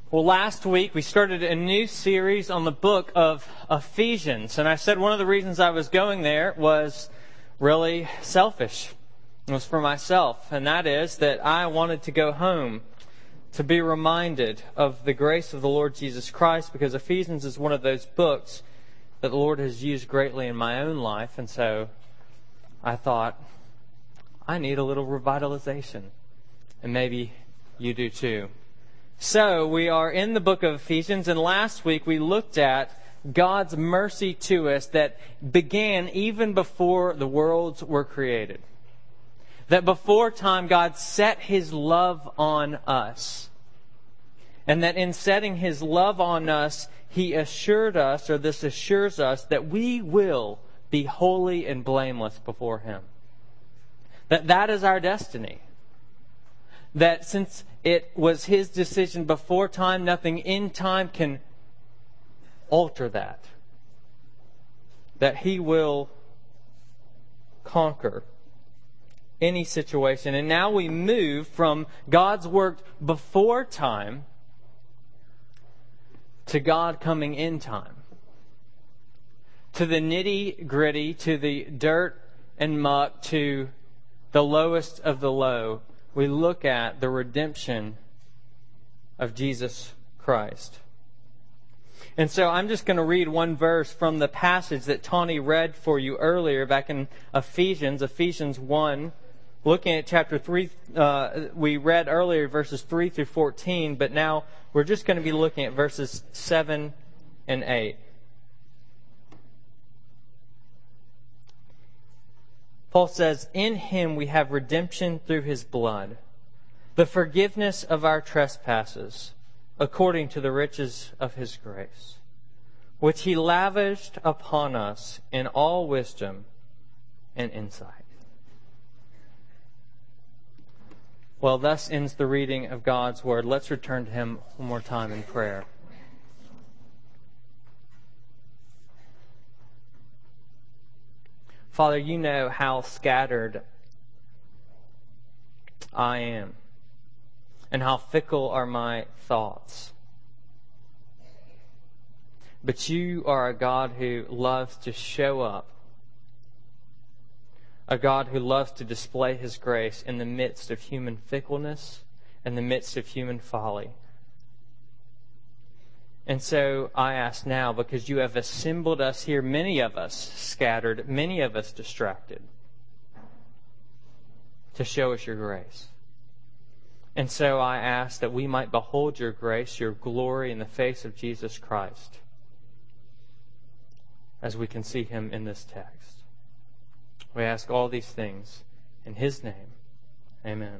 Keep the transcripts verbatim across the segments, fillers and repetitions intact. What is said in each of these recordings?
Well, last week we started a new series on the book of Ephesians. And I said one of the reasons I was going there was really selfish. It was for myself. And that is that I wanted to go home to be reminded of the grace of the Lord Jesus Christ, because Ephesians is one of those books that the Lord has used greatly in my own life. And so I thought, I need a little revitalization. And maybe you do too. So, we are in the book of Ephesians, and last week we looked at God's mercy to us that began even before the worlds were created. That before time, God set His love on us. And that in setting His love on us, He assured us, or this assures us, that we will be holy and blameless before Him. That that is our destiny. That since it was His decision before time, nothing in time can alter that. That He will conquer any situation. And now we move from God's work before time to God coming in time. To the nitty-gritty, to the dirt and muck, to the lowest of the low. We look at the redemption of Jesus Christ. And so I'm just going to read one verse from the passage that Tawny read for you earlier back in Ephesians, Ephesians one. Looking at chapter three, uh, we read earlier verses three through fourteen, but now we're just going to be looking at verses seven and eight. Paul says, "In Him we have redemption through His blood, the forgiveness of our trespasses, according to the riches of His grace, which He lavished upon us in all wisdom and insight." Well, thus ends the reading of God's Word. Let's return to Him one more time in prayer. Father, You know how scattered I am and how fickle are my thoughts. But You are a God who loves to show up, a God who loves to display His grace in the midst of human fickleness, in the midst of human folly. And so I ask now, because You have assembled us here, many of us scattered, many of us distracted, to show us Your grace. And so I ask that we might behold Your grace, Your glory in the face of Jesus Christ, as we can see Him in this text. We ask all these things in His name. Amen.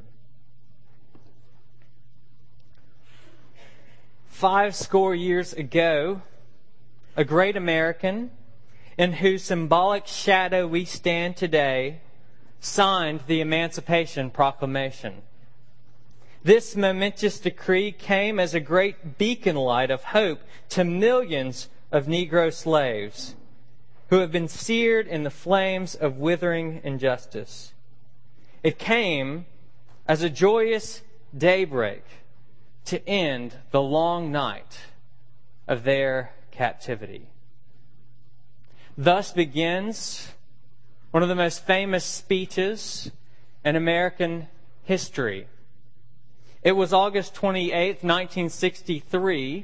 Five score years ago, a great American, in whose symbolic shadow we stand today, signed the Emancipation Proclamation. This momentous decree came as a great beacon light of hope to millions of Negro slaves who have been seared in the flames of withering injustice. It came as a joyous daybreak to end the long night of their captivity. Thus begins one of the most famous speeches in American history. It was August twenty-eighth, nineteen sixty-three,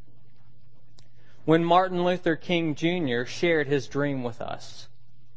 when Martin Luther King Junior shared his dream with us.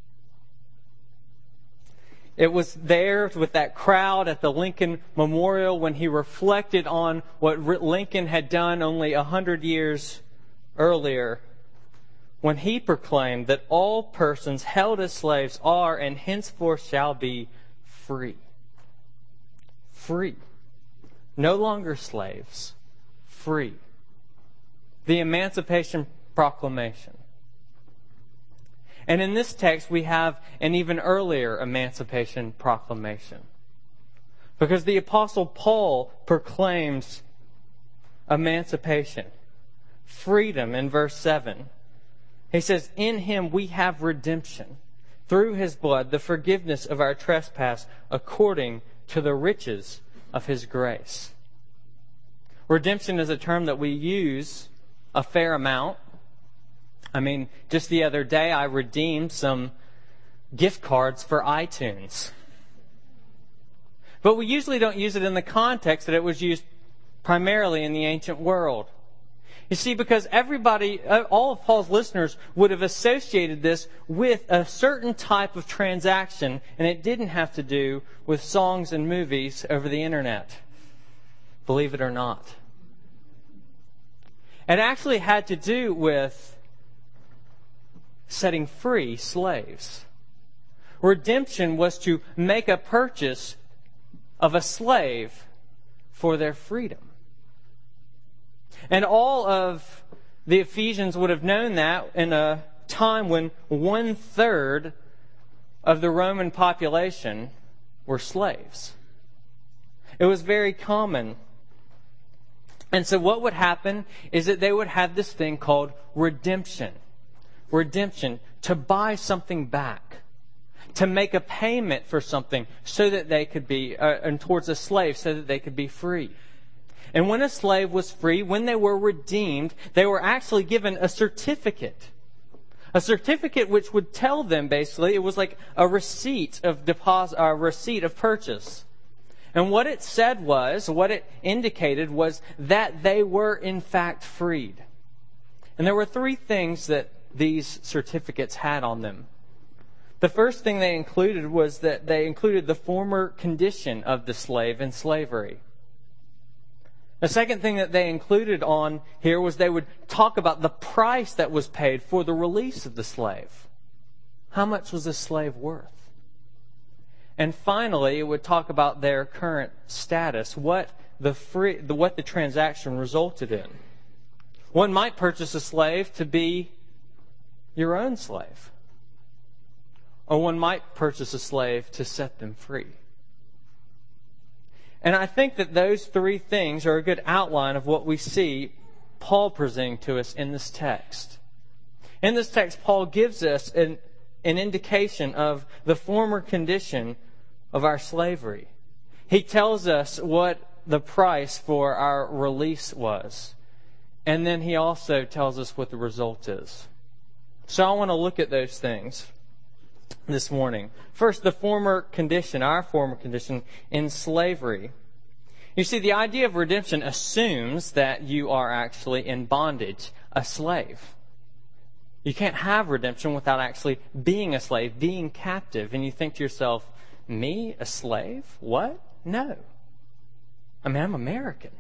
It was there with that crowd at the Lincoln Memorial when he reflected on what Lincoln had done only a hundred years earlier, when he proclaimed that all persons held as slaves are and henceforth shall be free. Free. No longer slaves. Free. The Emancipation Proclamation. And in this text, we have an even earlier Emancipation Proclamation. Because the Apostle Paul proclaims emancipation, freedom in verse seven. He says, "In Him we have redemption, through His blood, the forgiveness of our trespass, according to the riches of His grace." Redemption is a term that we use a fair amount. I mean, just the other day I redeemed some gift cards for iTunes. But we usually don't use it in the context that it was used primarily in the ancient world. You see, because everybody, all of Paul's listeners would have associated this with a certain type of transaction, and it didn't have to do with songs and movies over the internet. Believe it or not. It actually had to do with setting free slaves. Redemption was to make a purchase of a slave for their freedom. And all of the Ephesians would have known that in a time when one third of the Roman population were slaves. It was very common. And so what would happen is that they would have this thing called redemption. Redemption, to buy something back, to make a payment for something so that they could be, uh, and towards a slave so that they could be free. And when a slave was free, when they were redeemed, they were actually given a certificate. A certificate which would tell them, basically, it was like a receipt of deposit, a receipt of purchase. And what it said was, what it indicated was that they were in fact freed. And there were three things that these certificates had on them. The first thing they included was that they included the former condition of the slave in slavery. The second thing that they included on here was they would talk about the price that was paid for the release of the slave. How much was the slave worth? And finally, it would talk about their current status, what the free, the, what the transaction resulted in. One might purchase a slave to be your own slave. Or one might purchase a slave to set them free. And I think that those three things are a good outline of what we see Paul presenting to us in this text. In this text, Paul gives us an, an indication of the former condition of our slavery. He tells us what the price for our release was. And then he also tells us what the result is. So I want to look at those things this morning. First, the former condition, our former condition in slavery. You see, the idea of redemption assumes that you are actually in bondage, a slave. You can't have redemption without actually being a slave, being captive. And you think to yourself, me, a slave? What? No. I mean, I'm American.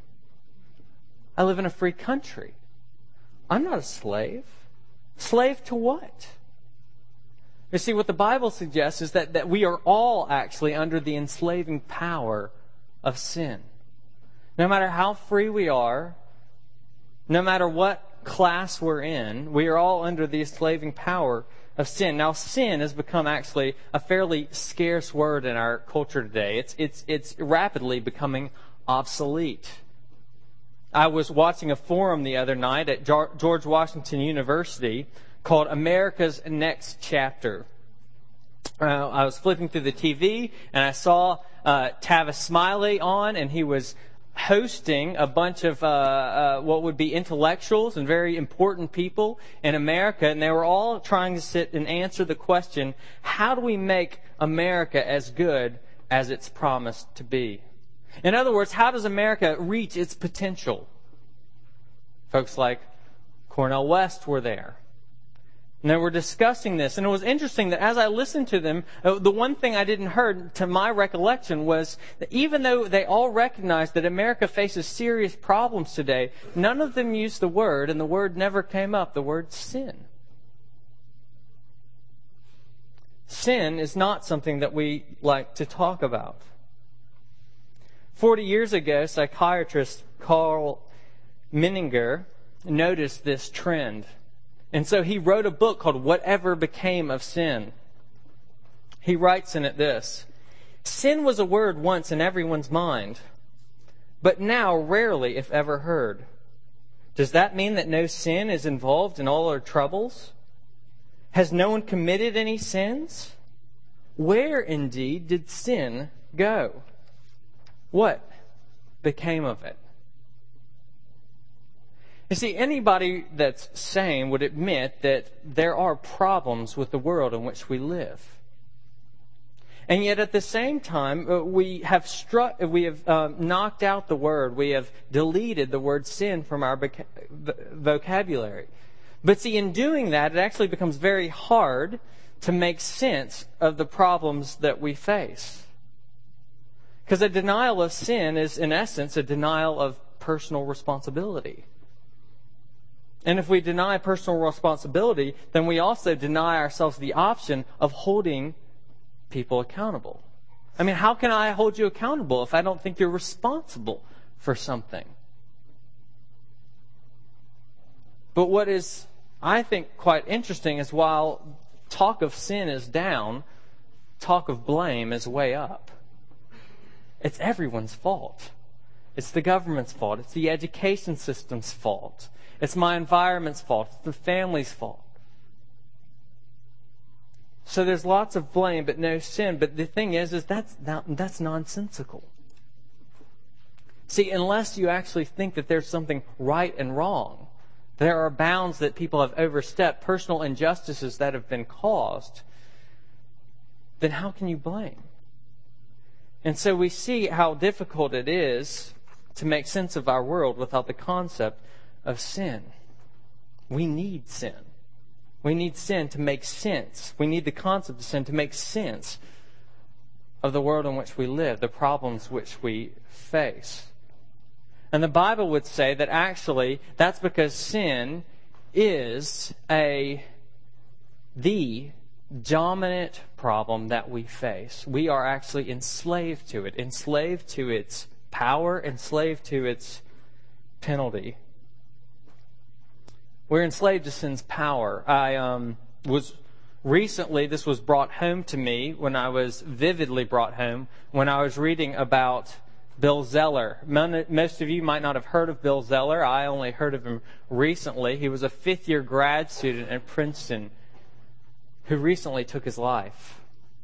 I live in a free country. I'm not a slave. Slave to what? You see, what the Bible suggests is that, that we are all actually under the enslaving power of sin. No matter how free we are, no matter what class we're in, we are all under the enslaving power of sin. Now, sin has become actually a fairly scarce word in our culture today. It's, it's, it's rapidly becoming obsolete. I was watching a forum the other night at George Washington University called America's Next Chapter. Uh, I was flipping through the T V and I saw uh, Tavis Smiley on, and he was hosting a bunch of uh, uh, what would be intellectuals and very important people in America, and they were all trying to sit and answer the question, how do we make America as good as it's promised to be? In other words, how does America reach its potential? Folks like Cornel West were there. And they were discussing this. And it was interesting that as I listened to them, the one thing I didn't heard, to my recollection, was that even though they all recognized that America faces serious problems today, none of them used the word, and the word never came up, the word sin. Sin is not something that we like to talk about. Forty years ago, psychiatrist Carl Menninger noticed this trend. And so he wrote a book called Whatever Became of Sin. He writes in it this: sin was a word once in everyone's mind, but now rarely, if ever, heard. Does that mean that no sin is involved in all our troubles? Has no one committed any sins? Where, indeed, did sin go? What became of it? You see, anybody that's sane would admit that there are problems with the world in which we live. And yet at the same time, uh, we have struck, we have uh, knocked out the word, we have deleted the word sin from our voc- vocabulary. But see, in doing that, it actually becomes very hard to make sense of the problems that we face. Because a denial of sin is, in essence, a denial of personal responsibility. And if we deny personal responsibility, then we also deny ourselves the option of holding people accountable. I mean, how can I hold you accountable if I don't think you're responsible for something? But what is, I think, quite interesting is while talk of sin is down, talk of blame is way up. It's everyone's fault. It's the government's fault. It's the education system's fault. It's my environment's fault. It's the family's fault. So there's lots of blame, but no sin. But the thing is, is that's that's nonsensical. See, unless you actually think that there's something right and wrong, there are bounds that people have overstepped, personal injustices that have been caused, then how can you blame? And so we see how difficult it is to make sense of our world without the concept of sin. We need sin. We need sin to make sense. We need the concept of sin to make sense of the world in which we live, the problems which we face. And the Bible would say that actually that's because sin is a the dominant problem that we face. We are actually enslaved to it, enslaved to its power, enslaved to its penalty. We're enslaved to sin's power. I um, was recently, this was brought home to me when I was vividly brought home when I was reading about Bill Zeller. Most of you might not have heard of Bill Zeller. I only heard of him recently. He was a fifth-year grad student at Princeton who recently took his life.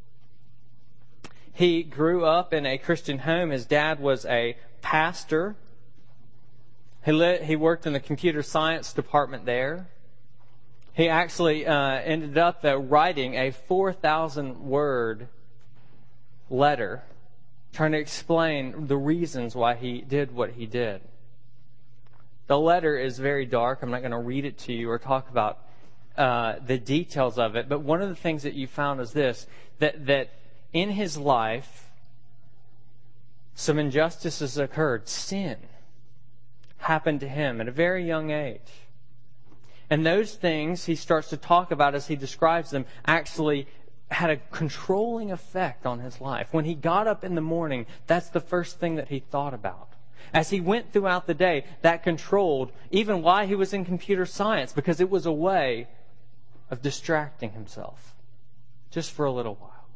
He grew up in a Christian home. His dad was a pastor. He, lit, he worked in the computer science department there. He actually uh, ended up uh, writing a four thousand word letter trying to explain the reasons why he did what he did. The letter is very dark. I'm not going to read it to you or talk about uh, the details of it. But one of the things that you found is this, that, that in his life, some injustices occurred. Sin happened to him at a very young age. And those things he starts to talk about as he describes them actually had a controlling effect on his life. When he got up in the morning, that's the first thing that he thought about. As he went throughout the day, that controlled even why he was in computer science, because it was a way of distracting himself just for a little while.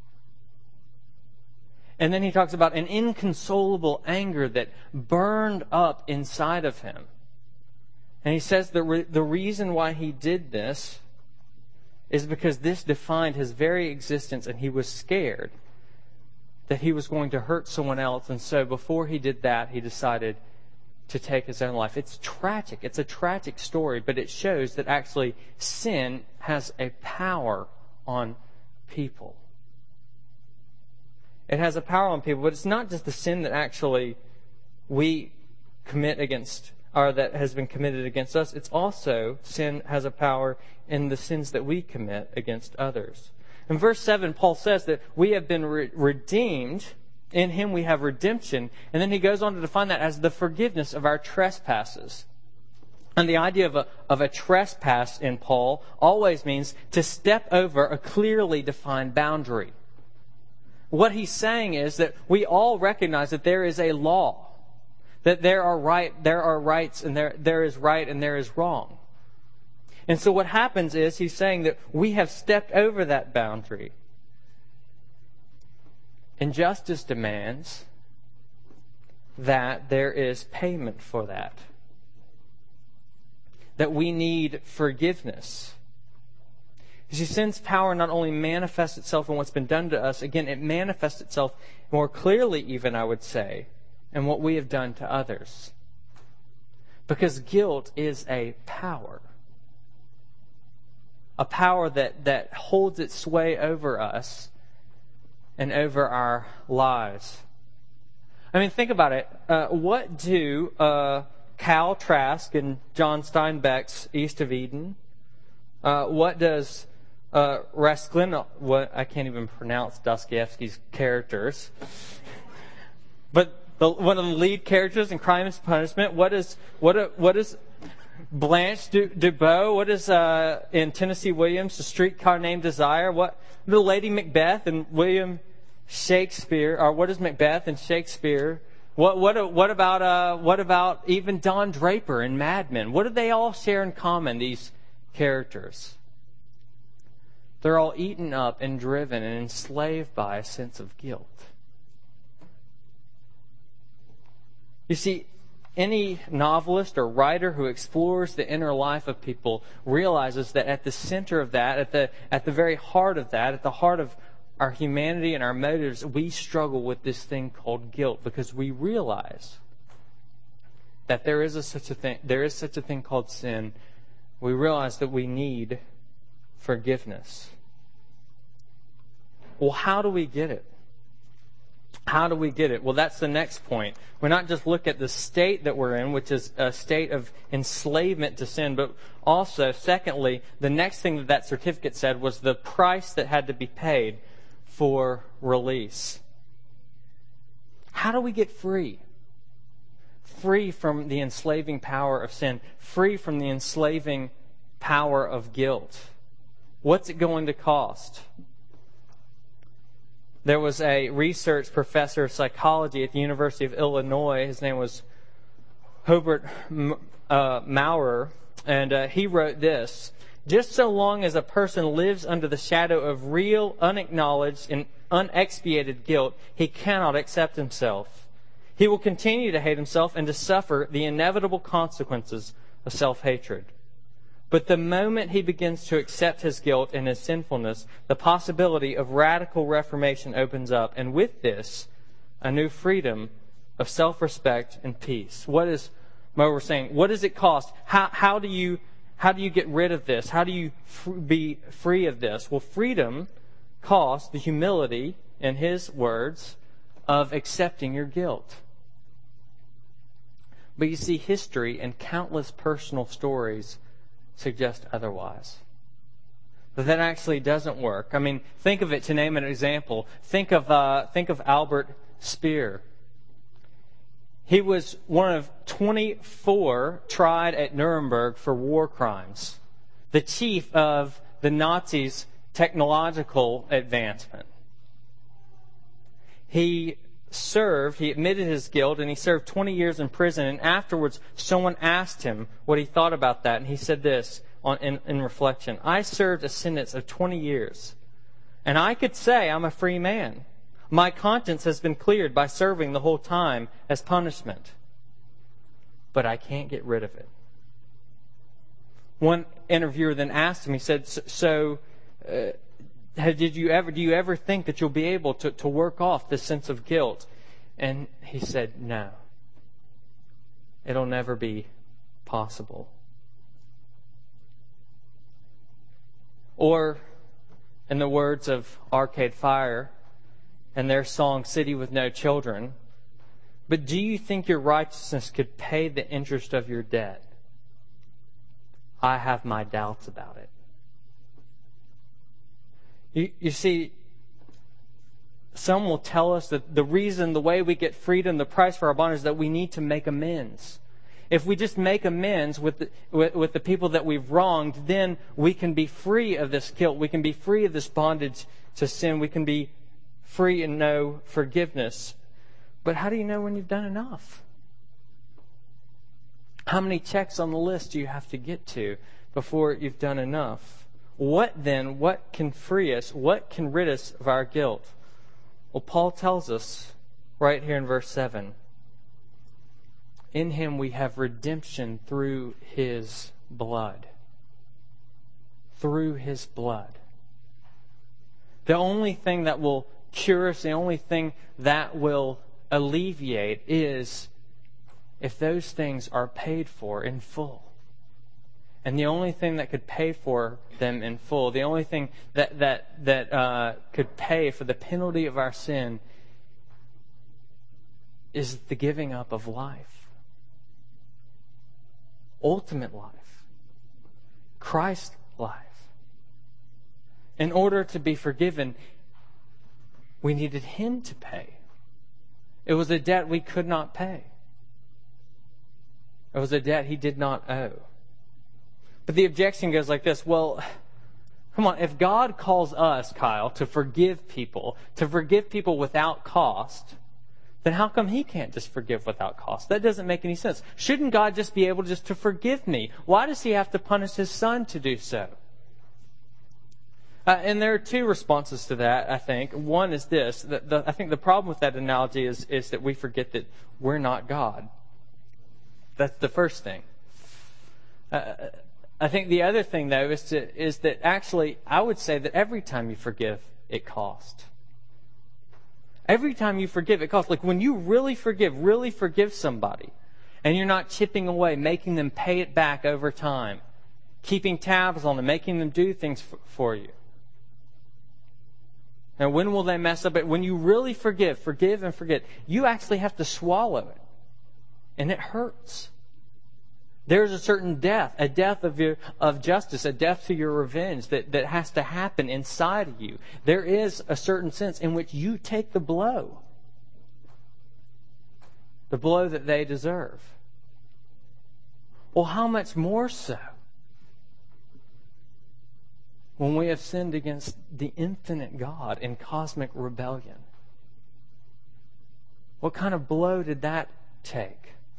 And then he talks about an inconsolable anger that burned up inside of him. And he says the re- the reason why he did this is because this defined his very existence, and he was scared that he was going to hurt someone else. And so before he did that, he decided to take his own life. It's tragic. It's a tragic story, but it shows that actually sin has a power on people. It has a power on people, but it's not just the sin that actually we commit against, or that has been committed against us. It's also, sin has a power in the sins that we commit against others. In verse seven, Paul says that we have been re- redeemed. In him we have redemption. And then he goes on to define that as the forgiveness of our trespasses. And the idea of a, of a trespass in Paul always means to step over a clearly defined boundary. What he's saying is that we all recognize that there is a law. That there are right, there are rights, and there there is right and there is wrong. And so what happens is he's saying that we have stepped over that boundary. And justice demands that there is payment for that. That we need forgiveness. You see, sin's power not only manifests itself in what's been done to us, again, it manifests itself more clearly even, I would say, and what we have done to others. Because guilt is a power. A power that, that holds its sway over us and over our lives. I mean, think about it. Uh, what do uh, Cal Trask and John Steinbeck's East of Eden, uh, what does uh, Raskolnikov, what I can't even pronounce Dostoevsky's characters, but the, one of the lead characters in Crime and Punishment, what is what what is Blanche du, Dubois? What is uh, in Tennessee Williams, The Streetcar Named Desire? What the Lady Macbeth and William Shakespeare, or what is Macbeth and Shakespeare? What what what about uh, what about even Don Draper and Mad Men? What do they all share in common? These characters, they're all eaten up and driven and enslaved by a sense of guilt. You see, any novelist or writer who explores the inner life of people realizes that at the center of that, at the at the very heart of that, at the heart of our humanity and our motives, we struggle with this thing called guilt, because we realize that there is a, such a thing. There is such a thing called sin. We realize that we need forgiveness. Well, how do we get it? How do we get it? Well, that's the next point. We're not just look at the state that we're in, which is a state of enslavement to sin, but also, secondly, the next thing that that certificate said was the price that had to be paid for release. How do we get free? Free from the enslaving power of sin, free from the enslaving power of guilt. What's it going to cost? There was a research professor of psychology at the University of Illinois. His name was Hubert uh, Maurer, and uh, he wrote this: just so long as a person lives under the shadow of real, unacknowledged, and unexpiated guilt, he cannot accept himself. He will continue to hate himself and to suffer the inevitable consequences of self-hatred. But the moment he begins to accept his guilt and his sinfulness, the possibility of radical reformation opens up. And with this, a new freedom of self-respect and peace. What is Mo was saying? What does it cost? How, how do you how do you get rid of this? How do you f- be free of this? Well, freedom costs the humility, in his words, of accepting your guilt. But you see, history and countless personal stories suggest otherwise. That that actually doesn't work. I mean, think of it, to name an example. Think of uh, think of Albert Speer. He was one of twenty-four tried at Nuremberg for war crimes. The chief of the Nazis' technological advancement. He served, he admitted his guilt, and he served twenty years in prison. And afterwards, someone asked him what he thought about that. And he said this on, in, in reflection: I served a sentence of twenty years, and I could say I'm a free man. My conscience has been cleared by serving the whole time as punishment. But I can't get rid of it. One interviewer then asked him, he said, so... Uh, Did you ever? Do you ever think that you'll be able to, to work off this sense of guilt? And he said, no. It'll never be possible. Or, in the words of Arcade Fire and their song City with No Children, but do you think your righteousness could pay the interest of your debt? I have my doubts about it. You, you see, some will tell us that the reason, the way we get freedom, the price for our bondage, is that we need to make amends. If we just make amends with the, with, with the people that we've wronged, then we can be free of this guilt. We can be free of this bondage to sin. We can be free and know forgiveness. But how do you know when you've done enough? How many checks on the list do you have to get to before you've done enough? What then, what can free us? What can rid us of our guilt? Well, Paul tells us right here in verse seven. In him we have redemption through his blood. Through his blood. The only thing that will cure us, the only thing that will alleviate is if those things are paid for in full. And the only thing that could pay for them in full, the only thing that that that uh, could pay for the penalty of our sin, is the giving up of life. Ultimate life. Christ life. In order to be forgiven, we needed Him to pay. It was a debt we could not pay. It was a debt He did not owe. But the objection goes like this. Well, come on, if God calls us, Kyle, to forgive people, to forgive people without cost, then how come He can't just forgive without cost? That doesn't make any sense. Shouldn't God just be able just to forgive me? Why does He have to punish His Son to do so? Uh, and there are two responses to that, I think. One is this. The, the, I think the problem with that analogy is, is that we forget that we're not God. That's the first thing. Uh, I think the other thing, though, is, to, is that actually, I would say that every time you forgive, it costs. Every time you forgive, it costs. Like when you really forgive, really forgive somebody, and you're not chipping away, making them pay it back over time, keeping tabs on them, making them do things f- for you. Now, when will they mess up? When you really forgive, forgive and forget, you actually have to swallow it. And it hurts. There's a certain death, a death of your, of justice, a death to your revenge that, that has to happen inside of you. There is a certain sense in which you take the blow. The blow that they deserve. Well, how much more so when we have sinned against the infinite God in cosmic rebellion? What kind of blow did that take?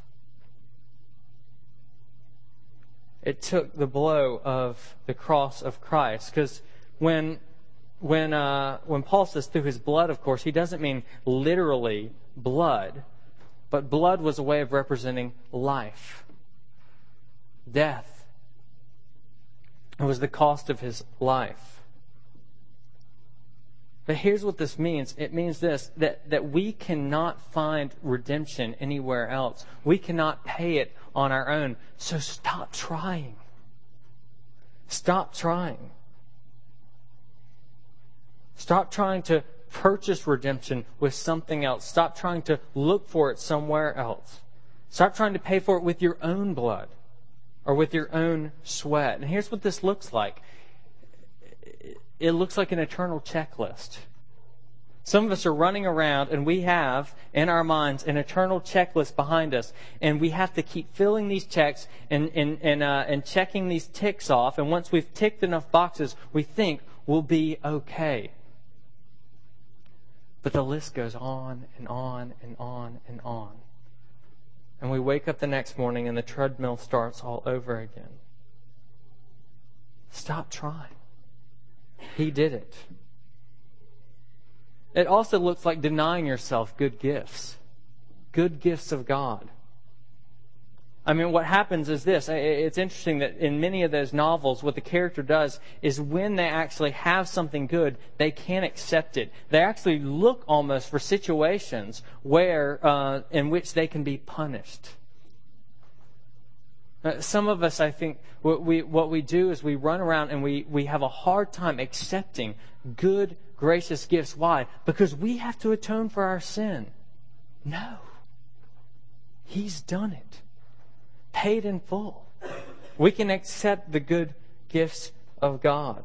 It took the blow of the cross of Christ. Because when when uh, when Paul says through His blood, of course, he doesn't mean literally blood, but blood was a way of representing life, death. It was the cost of His life. But here's what this means. It means this, that, that we cannot find redemption anywhere else. We cannot pay it on our own. So stop trying. Stop trying. Stop trying to purchase redemption with something else. Stop trying to look for it somewhere else. Stop trying to pay for it with your own blood or with your own sweat. And here's what this looks like. It looks like an eternal checklist. Some of us are running around and we have in our minds an eternal checklist behind us, and we have to keep filling these checks and and and, uh, and checking these ticks off. And once we've ticked enough boxes, we think we'll be okay. But the list goes on and on and on and on. And we wake up the next morning and the treadmill starts all over again. Stop trying. He did it. It also looks like denying yourself good gifts. Good gifts of God. I mean, what happens is this. It's interesting that in many of those novels, what the character does is when they actually have something good, they can't accept it. They actually look almost for situations where, uh, in which they can be punished. Uh, some of us, I think, what we what we do is we run around and we, we have a hard time accepting good, gracious gifts. Why? Because we have to atone for our sin. No. He's done it. Paid in full. We can accept the good gifts of God.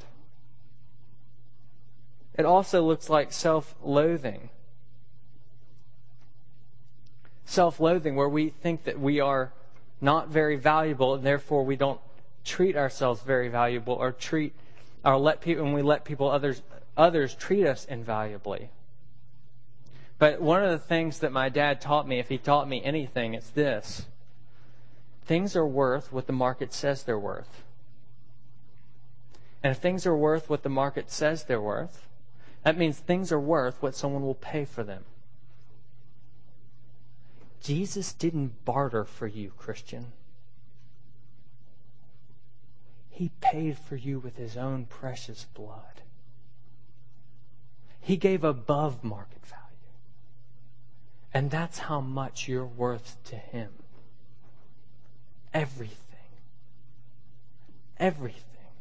It also looks like self-loathing. Self-loathing where we think that we are not very valuable, and therefore we don't treat ourselves very valuable, or treat, or let people, when we let people others others treat us invaluably. But one of the things that my dad taught me, if he taught me anything, it's this: things are worth what the market says they're worth. And if things are worth what the market says they're worth, that means things are worth what someone will pay for them. Jesus didn't barter for you, Christian. He paid for you with His own precious blood. He gave above market value. And that's how much you're worth to Him. everything. Everything.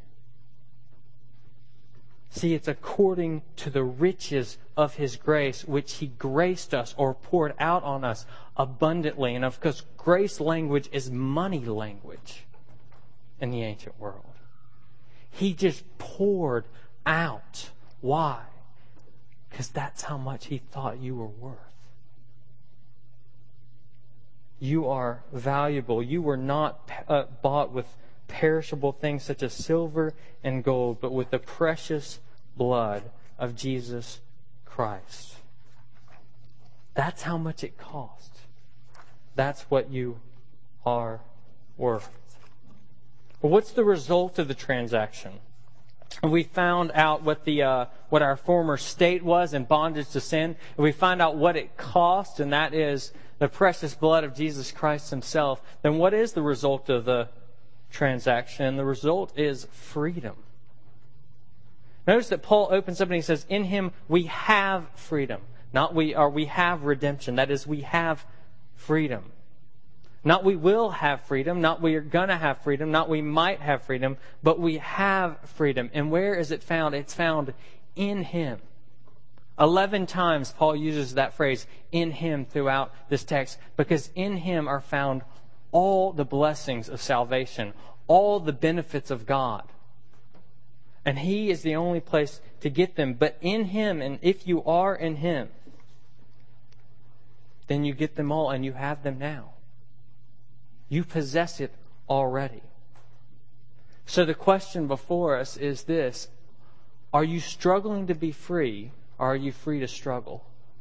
See, it's according to the riches of His grace, which He graced us or poured out on us abundantly. And of course, grace language is money language in the ancient world. He just poured out. Why? Because that's how much He thought you were worth. You are valuable. You were not uh, bought with perishable things such as silver and gold, but with the precious blood of Jesus Christ. That's how much it cost. That's what you are worth. But what's the result of the transaction? We found out what the uh, what our former state was in bondage to sin. And we find out what it cost, and that is the precious blood of Jesus Christ Himself. Then what is the result of the transaction? The result is freedom. Notice that Paul opens up and he says, in Him we have freedom. Not we are we have redemption. That is, we have freedom. Not we will have freedom, not we are going to have freedom, not we might have freedom, but we have freedom. And where is it found? It's found in Him. Eleven times Paul uses that phrase, in Him, throughout this text, because in Him are found all the blessings of salvation, all the benefits of God. And He is the only place to get them. But in Him, and if you are in Him, then you get them all and you have them now. You possess it already. So the question before us is this: are you struggling to be free, or are you free to struggle?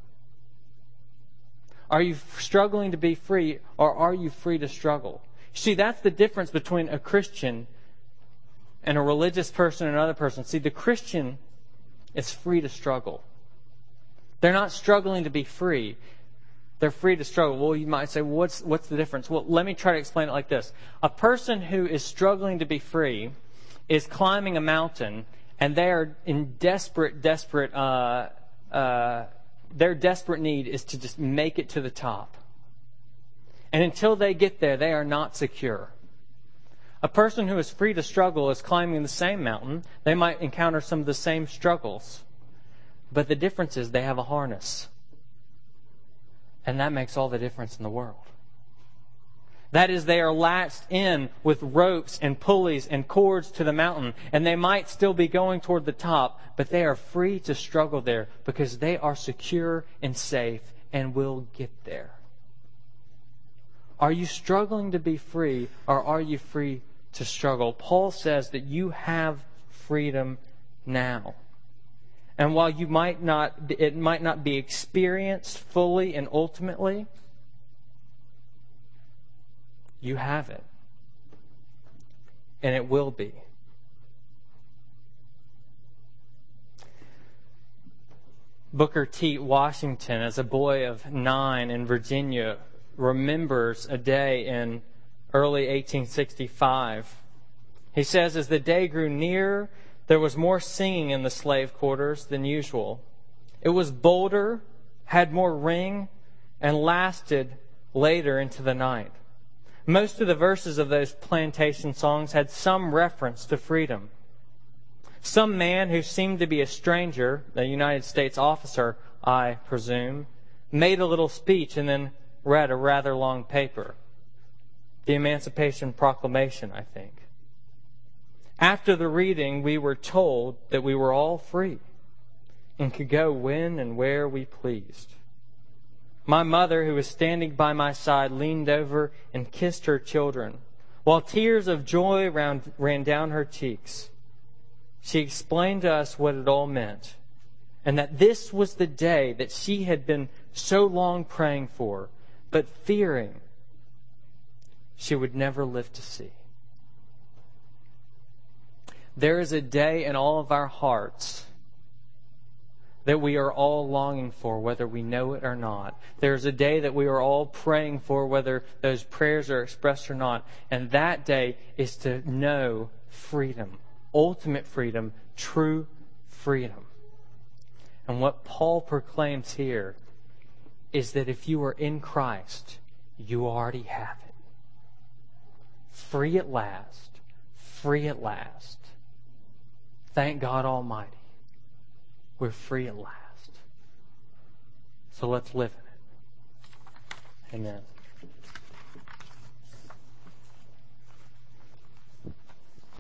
Are you struggling to be free, or are you free to struggle? See, that's the difference between a Christian and a religious person and another person. See, the Christian is free to struggle. They're not struggling to be free. They're free to struggle. Well, you might say, well, what's, what's the difference? Well, let me try to explain it like this. A person who is struggling to be free is climbing a mountain, and they are in desperate, desperate, uh, uh, their desperate need is to just make it to the top. And until they get there, they are not secure. A person who is free to struggle is climbing the same mountain. They might encounter some of the same struggles. But the difference is they have a harness. And that makes all the difference in the world. That is, they are latched in with ropes and pulleys and cords to the mountain. And they might still be going toward the top, but they are free to struggle there because they are secure and safe and will get there. Are you struggling to be free, or are you free to struggle? Paul says that you have freedom now. And while you might not, it might not be experienced fully and ultimately, you have it. And it will be. Booker T. Washington, as a boy of nine in Virginia, remembers a day in early eighteen sixty-five. He says, as the day grew near, there was more singing in the slave quarters than usual. It was bolder, had more ring, and lasted later into the night. Most of the verses of those plantation songs had some reference to freedom. Some man who seemed to be a stranger, a United States officer, I presume, made a little speech and then read a rather long paper. The Emancipation Proclamation, I think. After the reading, we were told that we were all free and could go when and where we pleased. My mother, who was standing by my side, leaned over and kissed her children, while tears of joy round, ran down her cheeks. She explained to us what it all meant, and that this was the day that she had been so long praying for, but fearing she would never live to see. There is a day in all of our hearts that we are all longing for, whether we know it or not. There's a day that we are all praying for, whether those prayers are expressed or not. And that day is to know freedom, ultimate freedom, true freedom. And what Paul proclaims here is that if you are in Christ, you already have it. Free at last. Free at last. Thank God Almighty. We're free at last. So let's live in it. Amen.